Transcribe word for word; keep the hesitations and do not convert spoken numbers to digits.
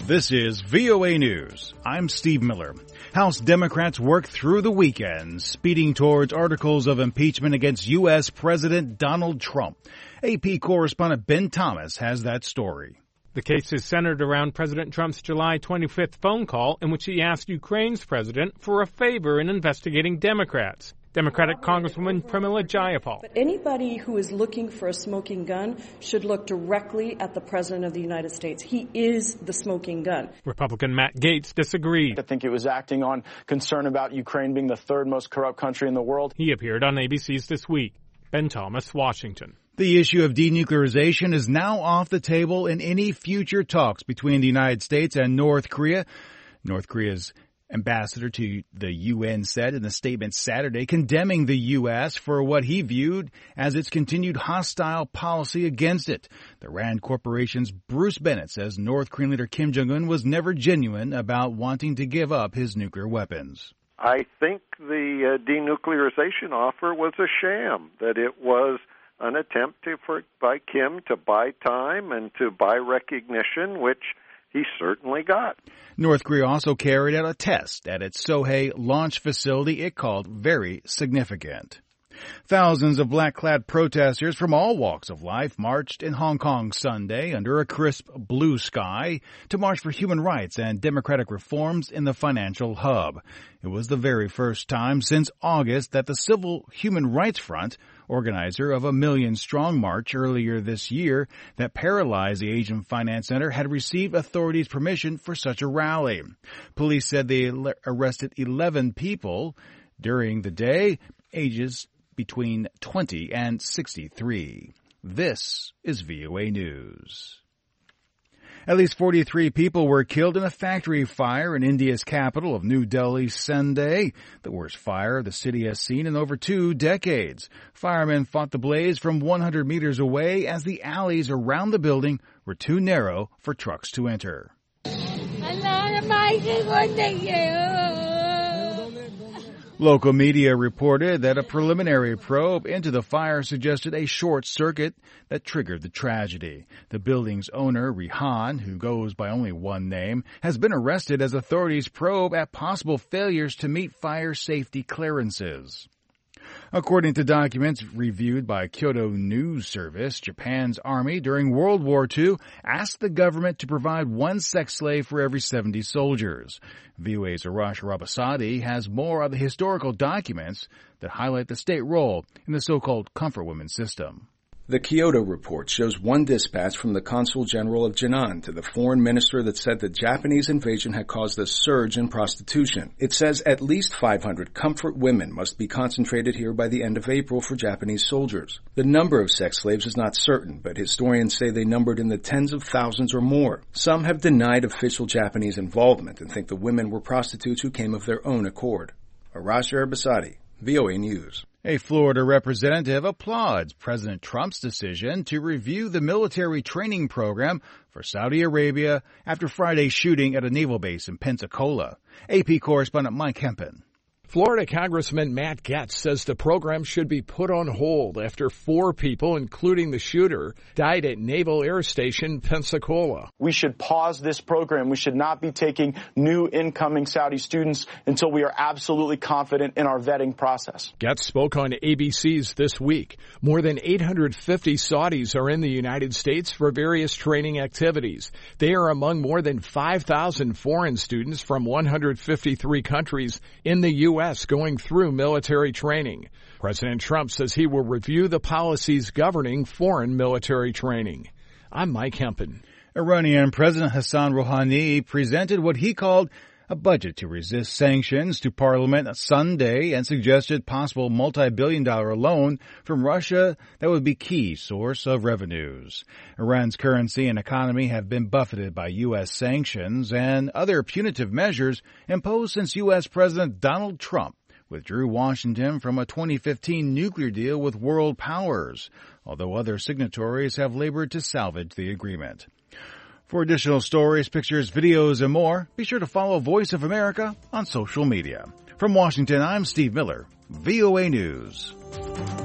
This is V O A News. I'm Steve Miller. House Democrats worked through the weekend, speeding towards articles of impeachment against U S. President Donald Trump. A P correspondent Ben Thomas has that story. The case is centered around President Trump's July twenty-fifth phone call in which he asked Ukraine's president for a favor in investigating Democrats. Democratic Congresswoman Pramila Jayapal. But anybody who is looking for a smoking gun should look directly at the President of the United States. He is the smoking gun. Republican Matt Gaetz disagreed. I think it was acting on concern about Ukraine being the third most corrupt country in the world. He appeared on A B C's This Week. Ben Thomas, Washington. The issue of denuclearization is now off the table in any future talks between the United States and North Korea. North Korea's ambassador to the U N said in a statement Saturday condemning the U S for what he viewed as its continued hostile policy against it. The Rand Corporation's Bruce Bennett says North Korean leader Kim Jong-un was never genuine about wanting to give up his nuclear weapons. I think the uh, denuclearization offer was a sham, that it was an attempt to, for, by Kim to buy time and to buy recognition, which he certainly got. North Korea also carried out a test at its Sohae launch facility it called very significant. Thousands of black-clad protesters from all walks of life marched in Hong Kong Sunday under a crisp blue sky to march for human rights and democratic reforms in the financial hub. It was the very first time since August that the Civil Human Rights Front, organizer of a million-strong march earlier this year that paralyzed the Asian Finance Center, had received authorities' permission for such a rally. Police said they arrested eleven people during the day, ages between twenty and sixty-three. This is V O A News. At least forty-three people were killed in a factory fire in India's capital of New Delhi Sunday, the worst fire the city has seen in over two decades. Firemen fought the blaze from one hundred meters away as the alleys around the building were too narrow for trucks to enter. Local media reported that a preliminary probe into the fire suggested a short circuit that triggered the tragedy. The building's owner, Rihan, who goes by only one name, has been arrested as authorities probe at possible failures to meet fire safety clearances. According to documents reviewed by Kyodo News Service, Japan's army during World War Two asked the government to provide one sex slave for every seventy soldiers. V O A's Arash Rabasadi has more of the historical documents that highlight the state role in the so-called comfort women system. The Kyoto report shows one dispatch from the Consul General of Jinan to the foreign minister that said the Japanese invasion had caused a surge in prostitution. It says at least five hundred comfort women must be concentrated here by the end of April for Japanese soldiers. The number of sex slaves is not certain, but historians say they numbered in the tens of thousands or more. Some have denied official Japanese involvement and think the women were prostitutes who came of their own accord. Arash Arbasadi, V O A News. A Florida representative applauds President Trump's decision to review the military training program for Saudi Arabia after Friday's shooting at a naval base in Pensacola. A P correspondent Mike Hempen. Florida Congressman Matt Gaetz says the program should be put on hold after four people, including the shooter, died at Naval Air Station Pensacola. We should pause this program. We should not be taking new incoming Saudi students until we are absolutely confident in our vetting process. Gaetz spoke on A B C's This Week. More than eight hundred fifty Saudis are in the United States for various training activities. They are among more than five thousand foreign students from one hundred fifty-three countries in the U S going through military training. President Trump says he will review the policies governing foreign military training. I'm Mike Hempen. Iranian President Hassan Rouhani presented what he called a budget to resist sanctions to Parliament Sunday and suggested possible multi-billion dollar loan from Russia that would be key source of revenues. Iran's currency and economy have been buffeted by U S sanctions and other punitive measures imposed since U S President Donald Trump withdrew Washington from a twenty fifteen nuclear deal with world powers, although other signatories have labored to salvage the agreement. For additional stories, pictures, videos, and more, be sure to follow Voice of America on social media. From Washington, I'm Steve Miller, V O A News.